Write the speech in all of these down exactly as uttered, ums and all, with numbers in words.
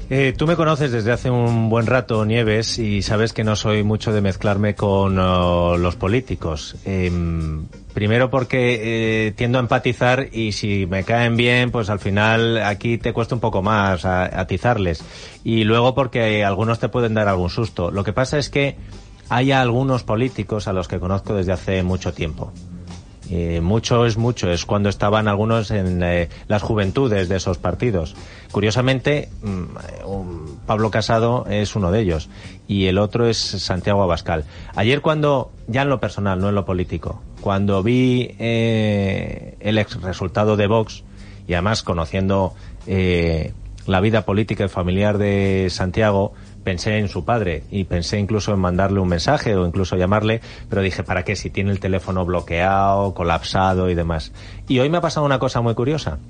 Eh, tú me conoces desde hace un buen rato, Nieves, y sabes que no soy mucho de mezclarme con uh, los políticos. Eh, primero porque eh, tiendo a empatizar y si me caen bien, pues al final aquí te cuesta un poco más a, atizarles. Y luego porque algunos te pueden dar algún susto. Lo que pasa es que hay algunos políticos a los que conozco desde hace mucho tiempo. Eh, mucho es mucho, es cuando estaban algunos en eh, las juventudes de esos partidos. Curiosamente, um, Pablo Casado es uno de ellos y el otro es Santiago Abascal. Ayer cuando, ya en lo personal, no en lo político, cuando vi eh, el ex resultado de Vox y además conociendo eh, la vida política y familiar de Santiago, pensé en su padre y pensé incluso en mandarle un mensaje o incluso llamarle, pero dije, ¿para qué? Si tiene el teléfono bloqueado, colapsado y demás. Y hoy me ha pasado una cosa muy curiosa,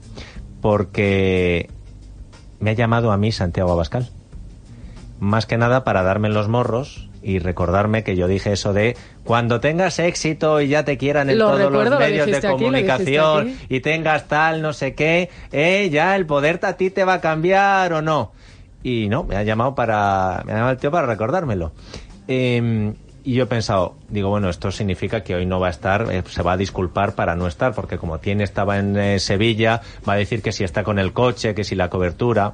porque me ha llamado a mí Santiago Abascal. Más que nada para darme en los morros y recordarme que yo dije eso de cuando tengas éxito y ya te quieran en lo todos recuerdo, los medios de comunicación aquí, y tengas tal, no sé qué, eh, ya el poder a ti te va a cambiar o no. Y no, me ha llamado para me ha llamado el tío para recordármelo. Eh, y yo he pensado, digo, bueno, esto significa que hoy no va a estar, eh, se va a disculpar para no estar, porque como tiene estaba en eh, Sevilla, va a decir que si está con el coche, que si la cobertura.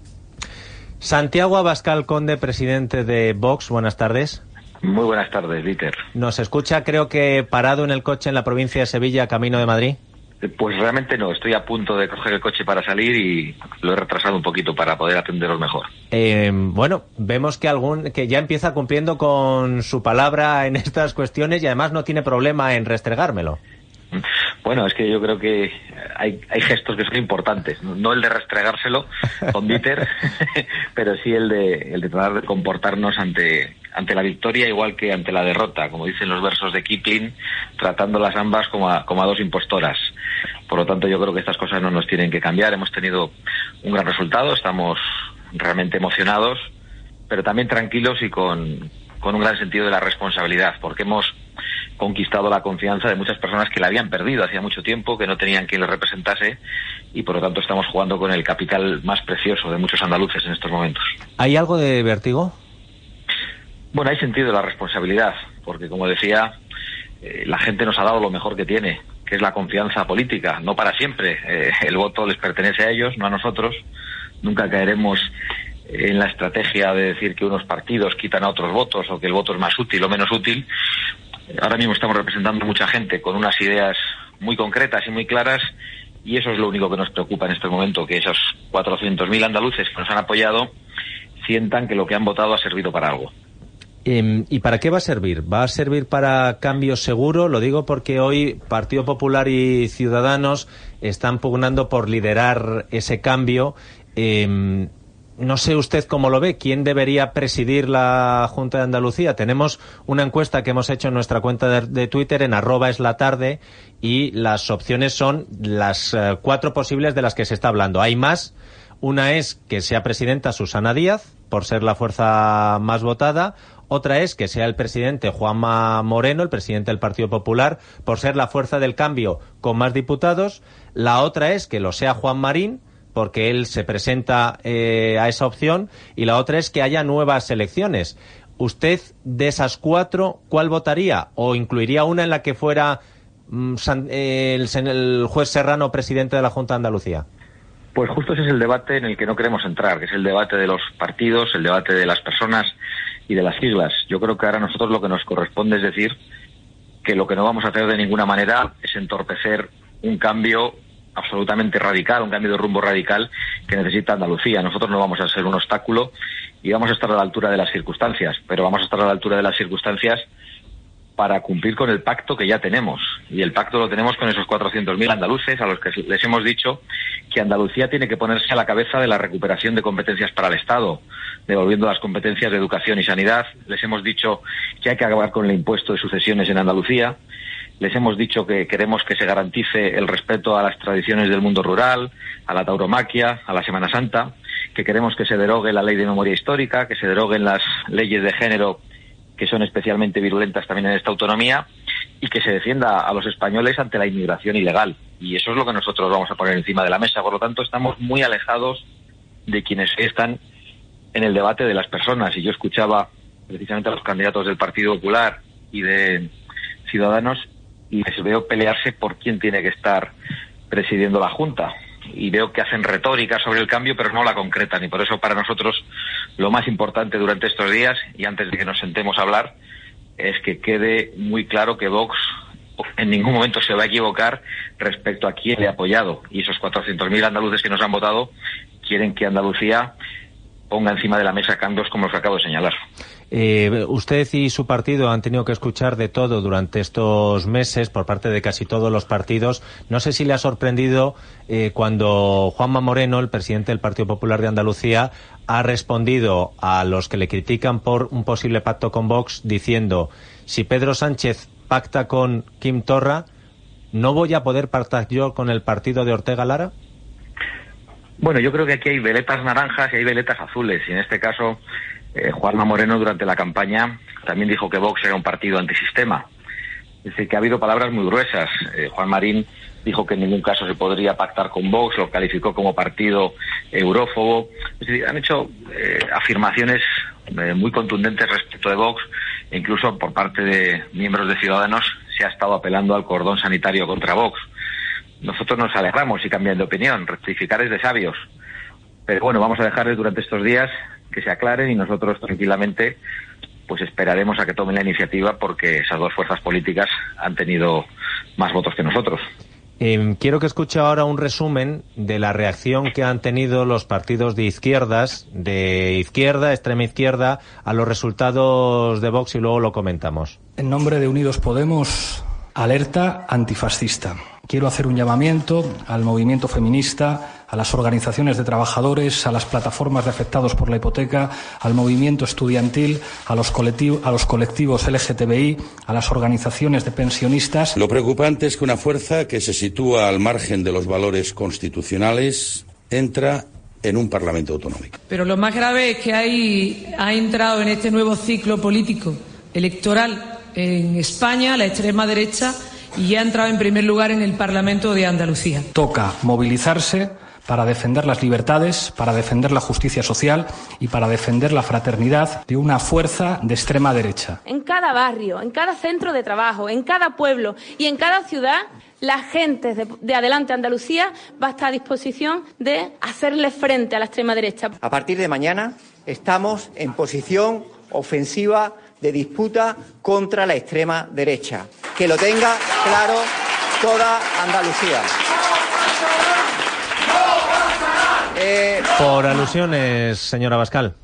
Santiago Abascal Conde, presidente de Vox, buenas tardes. Muy buenas tardes, Dieter. ¿Nos escucha, creo que parado en el coche en la provincia de Sevilla, camino de Madrid? Pues realmente no, estoy a punto de coger el coche para salir y lo he retrasado un poquito para poder atenderos mejor. Eh, bueno, vemos que algún que ya empieza cumpliendo con su palabra en estas cuestiones y además no tiene problema en restregármelo. Bueno, es que yo creo que hay, hay gestos que son importantes, no el de restregárselo con Dieter, pero sí el de el de tratar de comportarnos ante ante la victoria igual que ante la derrota, como dicen los versos de Kipling, tratándolas ambas como a, como a dos impostoras. Por lo tanto, yo creo que estas cosas no nos tienen que cambiar. Hemos tenido un gran resultado, estamos realmente emocionados, pero también tranquilos y con, con un gran sentido de la responsabilidad, porque hemos conquistado la confianza de muchas personas que la habían perdido hacía mucho tiempo, que no tenían quien les representase, y por lo tanto estamos jugando con el capital más precioso de muchos andaluces en estos momentos. ¿Hay algo de vértigo? Bueno, hay sentido de la responsabilidad, porque como decía, eh, la gente nos ha dado lo mejor que tiene, que es la confianza política, no para siempre. Eh, el voto les pertenece a ellos, no a nosotros. Nunca caeremos en la estrategia de decir que unos partidos quitan a otros votos o que el voto es más útil o menos útil. Ahora mismo estamos representando mucha gente con unas ideas muy concretas y muy claras, y eso es lo único que nos preocupa en este momento, que esos cuatrocientos mil andaluces que nos han apoyado sientan que lo que han votado ha servido para algo. Eh, ¿Y para qué va a servir? ¿Va a servir para cambio seguro? Lo digo porque hoy Partido Popular y Ciudadanos están pugnando por liderar ese cambio. Eh, no sé usted cómo lo ve. ¿Quién debería presidir la Junta de Andalucía? Tenemos una encuesta que hemos hecho en nuestra cuenta de, de Twitter, en arroba es la tarde, y las opciones son las uh, cuatro posibles de las que se está hablando. Hay más. Una es que sea presidenta Susana Díaz, por ser la fuerza más votada. Otra es que sea el presidente Juanma Moreno, el presidente del Partido Popular, por ser la fuerza del cambio con más diputados. La otra es que lo sea Juan Marín, porque él se presenta eh, a esa opción. Y la otra es que haya nuevas elecciones. ¿Usted, de esas cuatro, cuál votaría? ¿O incluiría una en la que fuera mm, San, eh, el, el juez Serrano presidente de la Junta de Andalucía? Pues justo ese es el debate en el que no queremos entrar, que es el debate de los partidos, el debate de las personas y de las siglas. Yo creo que ahora a nosotros lo que nos corresponde es decir que lo que no vamos a hacer de ninguna manera es entorpecer un cambio absolutamente radical, un cambio de rumbo radical que necesita Andalucía. Nosotros no vamos a ser un obstáculo y vamos a estar a la altura de las circunstancias, pero vamos a estar a la altura de las circunstancias para cumplir con el pacto que ya tenemos. Y el pacto lo tenemos con esos cuatrocientos mil andaluces a los que les hemos dicho que Andalucía tiene que ponerse a la cabeza de la recuperación de competencias para el Estado, devolviendo las competencias de educación y sanidad. Les hemos dicho que hay que acabar con el impuesto de sucesiones en Andalucía. Les hemos dicho que queremos que se garantice el respeto a las tradiciones del mundo rural, a la tauromaquia, a la Semana Santa, que queremos que se derogue la ley de memoria histórica, que se deroguen las leyes de género que son especialmente virulentas también en esta autonomía, y que se defienda a los españoles ante la inmigración ilegal. Y eso es lo que nosotros vamos a poner encima de la mesa. Por lo tanto, estamos muy alejados de quienes están en el debate de las personas. Y yo escuchaba precisamente a los candidatos del Partido Popular y de Ciudadanos y les veo pelearse por quién tiene que estar presidiendo la Junta. Y veo que hacen retórica sobre el cambio, pero no la concretan. Y por eso para nosotros lo más importante durante estos días, y antes de que nos sentemos a hablar, es que quede muy claro que Vox en ningún momento se va a equivocar respecto a quién le ha apoyado. Y esos cuatrocientos mil andaluces que nos han votado quieren que Andalucía ponga encima de la mesa cambios como los que acabo de señalar. Eh, usted y su partido han tenido que escuchar de todo durante estos meses por parte de casi todos los partidos. No sé si le ha sorprendido eh, cuando Juanma Moreno, el presidente del Partido Popular de Andalucía, ha respondido a los que le critican por un posible pacto con Vox diciendo: si Pedro Sánchez pacta con Quim Torra, ¿no voy a poder pactar yo con el partido de Ortega Lara? Bueno, yo creo que aquí hay veletas naranjas y hay veletas azules, y en este caso eh, Juanma Moreno durante la campaña también dijo que Vox era un partido antisistema. Es decir, que ha habido palabras muy gruesas. Eh, Juan Marín dijo que en ningún caso se podría pactar con Vox, lo calificó como partido eurófobo. Es decir, han hecho eh, afirmaciones eh, muy contundentes respecto de Vox, e incluso por parte de miembros de Ciudadanos se ha estado apelando al cordón sanitario contra Vox. Nosotros nos alegramos y cambian de opinión, rectificar es de sabios. Pero bueno, vamos a dejarles durante estos días que se aclaren y nosotros tranquilamente pues esperaremos a que tomen la iniciativa, porque esas dos fuerzas políticas han tenido más votos que nosotros. Eh, quiero que escuche ahora un resumen de la reacción que han tenido los partidos de izquierdas, de izquierda, extrema izquierda, a los resultados de Vox y luego lo comentamos. En nombre de Unidos Podemos, alerta antifascista. Quiero hacer un llamamiento al movimiento feminista, a las organizaciones de trabajadores, a las plataformas de afectados por la hipoteca, al movimiento estudiantil, a los, colectivo, a los colectivos L G T B I, a las organizaciones de pensionistas. Lo preocupante es que una fuerza que se sitúa al margen de los valores constitucionales entra en un Parlamento autonómico. Pero lo más grave es que hay, ha entrado en este nuevo ciclo político electoral en España la extrema derecha, y ya ha entrado en primer lugar en el Parlamento de Andalucía. Toca movilizarse para defender las libertades, para defender la justicia social y para defender la fraternidad de una fuerza de extrema derecha. En cada barrio, en cada centro de trabajo, en cada pueblo y en cada ciudad, la gente de, de Adelante Andalucía va a estar a disposición de hacerle frente a la extrema derecha. A partir de mañana estamos en posición ofensiva de disputa contra la extrema derecha. Que lo tenga claro toda Andalucía. Eh... Por alusiones, señora Abascal.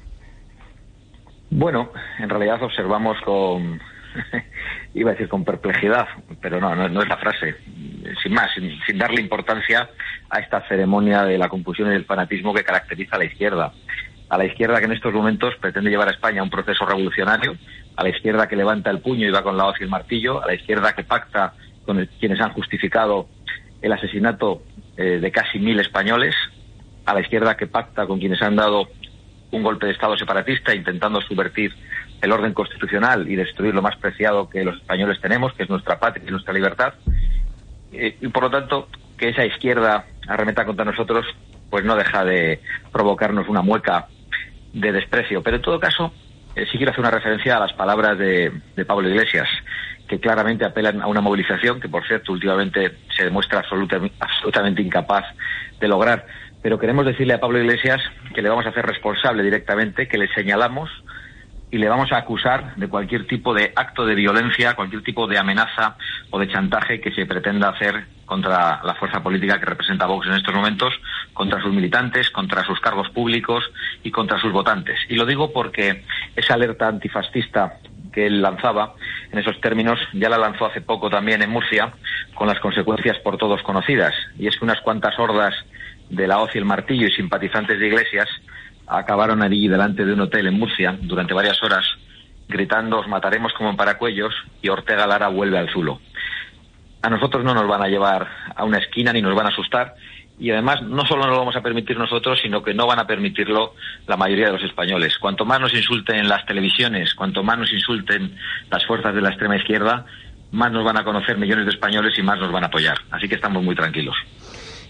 Bueno, en realidad observamos con, iba a decir con perplejidad, pero no, no, no es la frase, sin más, sin, sin darle importancia a esta ceremonia de la confusión y el fanatismo que caracteriza a la izquierda. A la izquierda que en estos momentos pretende llevar a España a un proceso revolucionario, a la izquierda que levanta el puño y va con la hoz y el martillo, a la izquierda que pacta con el, quienes han justificado el asesinato eh, de casi mil españoles, a la izquierda que pacta con quienes han dado un golpe de Estado separatista intentando subvertir el orden constitucional y destruir lo más preciado que los españoles tenemos, que es nuestra patria y nuestra libertad. Eh, y por lo tanto, que esa izquierda arremeta contra nosotros, pues no deja de provocarnos una mueca de desprecio. Pero en todo caso, eh, sí quiero hacer una referencia a las palabras de, de Pablo Iglesias, que claramente apelan a una movilización que, por cierto, últimamente se demuestra absoluta, absolutamente incapaz de lograr. Pero queremos decirle a Pablo Iglesias que le vamos a hacer responsable directamente, que le señalamos y le vamos a acusar de cualquier tipo de acto de violencia, cualquier tipo de amenaza o de chantaje que se pretenda hacer contra la fuerza política que representa Vox en estos momentos, contra sus militantes, contra sus cargos públicos y contra sus votantes. Y lo digo porque esa alerta antifascista que él lanzaba en esos términos ya la lanzó hace poco también en Murcia, con las consecuencias por todos conocidas. Y es que unas cuantas hordas de la hoz y el martillo y simpatizantes de Iglesias acabaron allí delante de un hotel en Murcia durante varias horas gritando: os mataremos como en Paracuellos y Ortega Lara vuelve al Zulo. A nosotros no nos van a llevar a una esquina ni nos van a asustar, y además no solo no lo vamos a permitir nosotros, sino que no van a permitirlo la mayoría de los españoles. Cuanto más nos insulten las televisiones, cuanto más nos insulten las fuerzas de la extrema izquierda, más nos van a conocer millones de españoles y más nos van a apoyar. Así que estamos muy tranquilos.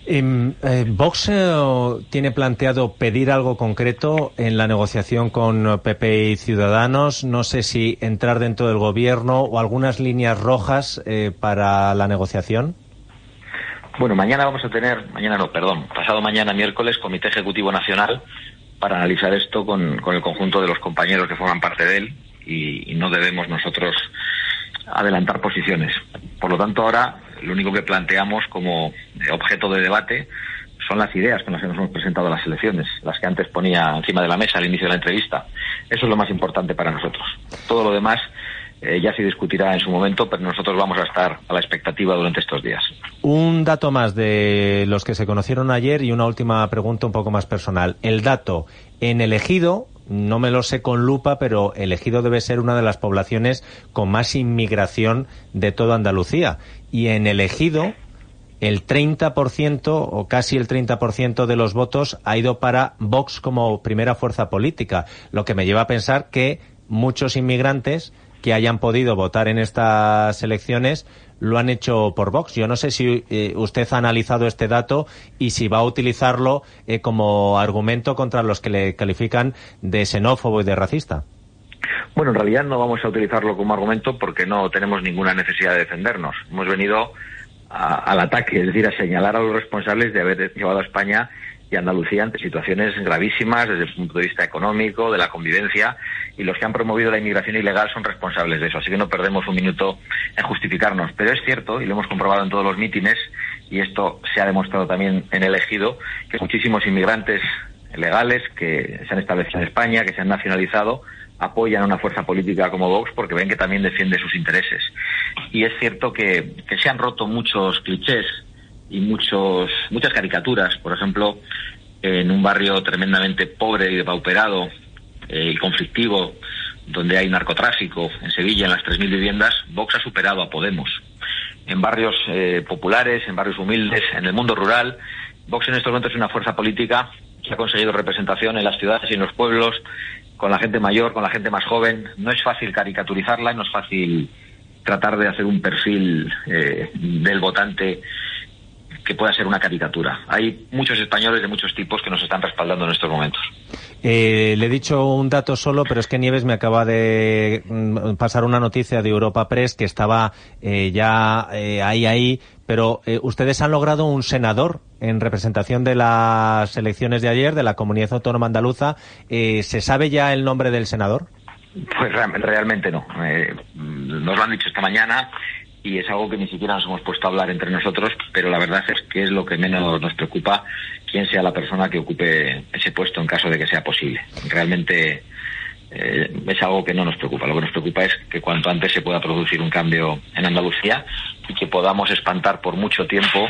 Eh, eh, ¿Vox eh, tiene planteado pedir algo concreto en la negociación con P P y Ciudadanos? No sé si entrar dentro del gobierno o algunas líneas rojas eh, para la negociación. Bueno, mañana vamos a tener, mañana no, perdón, pasado mañana miércoles, Comité Ejecutivo Nacional para analizar esto con, con el conjunto de los compañeros que forman parte de él y, y no debemos nosotros adelantar posiciones. Por lo tanto, ahora lo único que planteamos como objeto de debate son las ideas con las que nos hemos presentado a las elecciones, las que antes ponía encima de la mesa al inicio de la entrevista. Eso es lo más importante para nosotros. Todo lo demás eh, ya se discutirá en su momento, pero nosotros vamos a estar a la expectativa durante estos días. Un dato más de los que se conocieron ayer y una última pregunta un poco más personal. El dato en el Ejido, no me lo sé con lupa, pero el Ejido debe ser una de las poblaciones con más inmigración de toda Andalucía. Y en el Ejido, el treinta por ciento o casi el treinta por ciento de los votos ha ido para Vox como primera fuerza política, lo que me lleva a pensar que muchos inmigrantes que hayan podido votar en estas elecciones lo han hecho por Vox. Yo no sé si eh, usted ha analizado este dato y si va a utilizarlo eh, como argumento contra los que le califican de xenófobo y de racista. Bueno, en realidad no vamos a utilizarlo como argumento porque no tenemos ninguna necesidad de defendernos. Hemos venido a, al ataque, es decir, a señalar a los responsables de haber llevado a España y Andalucía ante situaciones gravísimas desde el punto de vista económico, de la convivencia, y los que han promovido la inmigración ilegal son responsables de eso, así que no perdemos un minuto en justificarnos. Pero es cierto, y lo hemos comprobado en todos los mítines, y esto se ha demostrado también en el Ejido, que muchísimos inmigrantes legales que se han establecido en España, que se han nacionalizado, apoyan a una fuerza política como Vox porque ven que también defiende sus intereses. Y es cierto que, que se han roto muchos clichés y muchos muchas caricaturas. Por ejemplo, en un barrio tremendamente pobre y depauperado eh, y conflictivo, donde hay narcotráfico, en Sevilla, en las tres mil viviendas, Vox ha superado a Podemos. En barrios eh, populares, en barrios humildes, en el mundo rural, Vox en estos momentos es una fuerza política que ha conseguido representación en las ciudades y en los pueblos, con la gente mayor, con la gente más joven. No es fácil caricaturizarla, no es fácil tratar de hacer un perfil eh, del votante que pueda ser una caricatura. Hay muchos españoles de muchos tipos que nos están respaldando en estos momentos. Eh, le he dicho un dato solo, pero es que Nieves me acaba de mm, pasar una noticia de Europa Press que estaba eh, ya eh, ahí, ahí, pero eh, ustedes han logrado un senador en representación de las elecciones de ayer, de la Comunidad Autónoma Andaluza. Eh, ¿Se sabe ya el nombre del senador? Pues realmente no. Eh, nos lo han dicho esta mañana y es algo que ni siquiera nos hemos puesto a hablar entre nosotros, pero la verdad es que es lo que menos nos preocupa, quién sea la persona que ocupe ese puesto en caso de que sea posible. Realmente eh, es algo que no nos preocupa. Lo que nos preocupa es que cuanto antes se pueda producir un cambio en Andalucía y que podamos espantar por mucho tiempo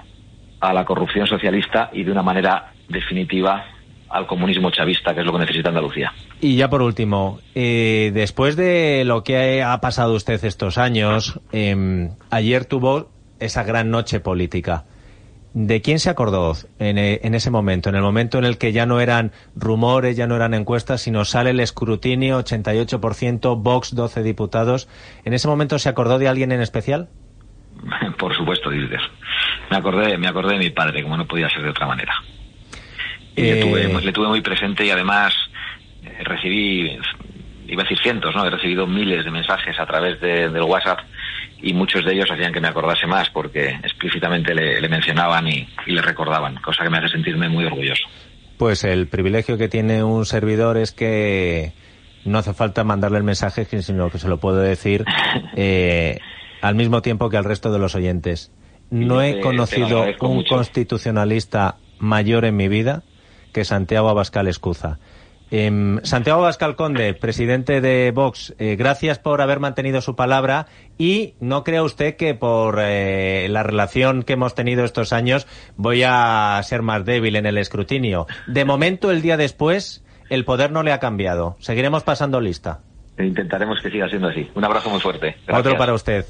a la corrupción socialista y de una manera definitiva al comunismo chavista, que es lo que necesita Andalucía. Y ya por último, eh, después de lo que ha pasado usted estos años, eh, ayer tuvo esa gran noche política. ¿De quién se acordó en, en ese momento? En el momento en el que ya no eran rumores, ya no eran encuestas, sino sale el escrutinio, ochenta y ocho por ciento, Vox, doce diputados. ¿En ese momento se acordó de alguien en especial? Por supuesto, Dilder. Me acordé, me acordé de mi padre, como no podía ser de otra manera. Y eh... le, tuve, le tuve muy presente y además eh, recibí, iba a decir cientos, ¿no? He recibido miles de mensajes a través de, del WhatsApp y muchos de ellos hacían que me acordase más porque explícitamente le, le mencionaban y, y le recordaban, cosa que me hace sentirme muy orgulloso. Pues el privilegio que tiene un servidor es que no hace falta mandarle el mensaje, sino que se lo puedo decir eh, al mismo tiempo que al resto de los oyentes. No he conocido un constitucionalista mayor en mi vida que Santiago Abascal Escuza. Eh, Santiago Abascal Conde, presidente de Vox, eh, gracias por haber mantenido su palabra y no crea usted que por eh, la relación que hemos tenido estos años voy a ser más débil en el escrutinio. De momento, el día después, el poder no le ha cambiado. Seguiremos pasando lista. Intentaremos que siga siendo así. Un abrazo muy fuerte. Gracias. Otro para usted.